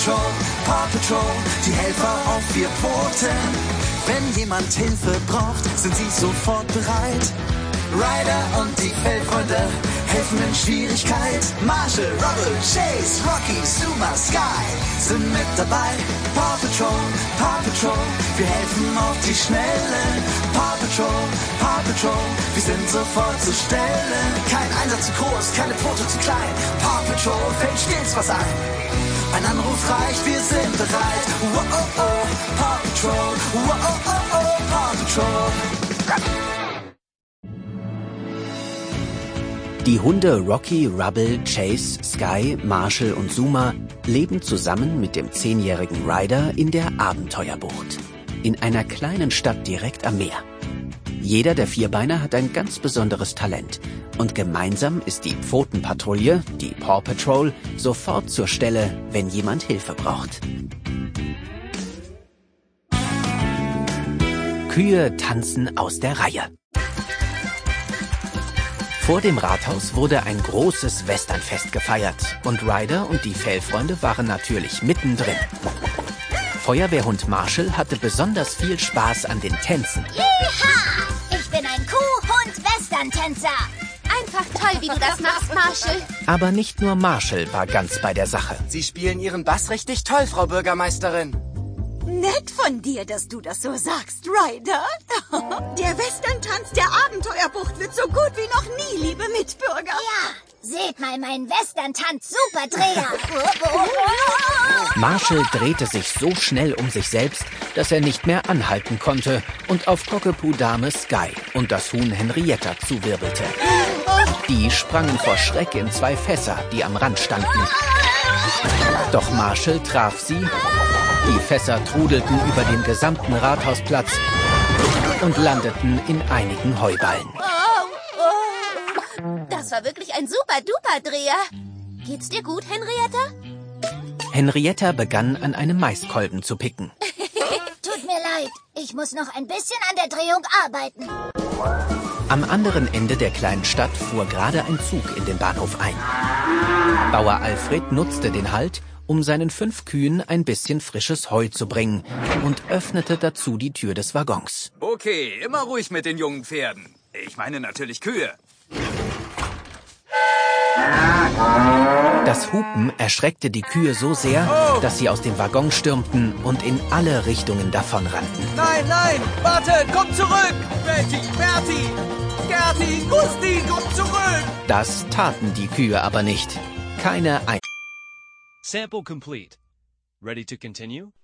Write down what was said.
Paw Patrol, die Helfer auf 4 Pfoten. Wenn jemand Hilfe braucht, sind sie sofort bereit. Ryder und die Fellfreunde helfen in Schwierigkeit. Marshall, Rubble, Chase, Rocky, Zuma, Sky sind mit dabei. Paw Patrol, wir helfen auf die Schnelle. Paw Patrol, wir sind sofort zur Stelle. Kein Einsatz zu groß, keine Pfote zu klein. Paw Patrol fällt stets was ein. Ein Anruf reicht, wir sind bereit. Wow, oh, oh, Paw Patrol, wow, oh, oh, oh, Paw Patrol. Die Hunde Rocky, Rubble, Chase, Sky, Marshall und Zuma leben zusammen mit dem 10-jährigen Ryder in der Abenteuerbucht. In einer kleinen Stadt direkt am Meer. Jeder der Vierbeiner hat ein ganz besonderes Talent. Und gemeinsam ist die Pfotenpatrouille, die Paw Patrol, sofort zur Stelle, wenn jemand Hilfe braucht. Kühe tanzen aus der Reihe. Vor dem Rathaus wurde ein großes Westernfest gefeiert und Ryder und die Fellfreunde waren natürlich mittendrin. Feuerwehrhund Marshall hatte besonders viel Spaß an den Tänzen. Jeha! Ich bin ein Kuhhund-Western-Tänzer. Einfach toll, wie du das machst, Marshall. Aber nicht nur Marshall war ganz bei der Sache. Sie spielen Ihren Bass richtig toll, Frau Bürgermeisterin. Nett von dir, dass du das so sagst, Ryder. Der Western-Tanz der Abenteuerbucht wird so gut wie noch nie, liebe Mitbürger. Ja, seht mal meinen Western-Tanz-Superdreher. Marshall drehte sich so schnell um sich selbst, dass er nicht mehr anhalten konnte und auf Cockapoo-Dame Sky und das Huhn Henrietta zuwirbelte. Die sprangen vor Schreck in 2 Fässer, die am Rand standen. Doch Marshall traf sie. Die Fässer trudelten über den gesamten Rathausplatz und landeten in einigen Heuballen. Das war wirklich ein Super-Duper-Dreher. Geht's dir gut, Henrietta? Henrietta begann an einem Maiskolben zu picken. Tut mir leid, ich muss noch ein bisschen an der Drehung arbeiten. Am anderen Ende der kleinen Stadt fuhr gerade ein Zug in den Bahnhof ein. Bauer Alfred nutzte den Halt, um seinen 5 Kühen ein bisschen frisches Heu zu bringen und öffnete dazu die Tür des Waggons. Okay, immer ruhig mit den jungen Pferden. Ich meine natürlich Kühe. Das Hupen erschreckte die Kühe so sehr, dass sie aus dem Waggon stürmten und in alle Richtungen davonrannten. Nein, nein, wartet, kommt zurück! Betty, Bertie, Gerti, Gusti, kommt zurück! Das taten die Kühe aber nicht. Keine ein. Sample complete. Ready to continue?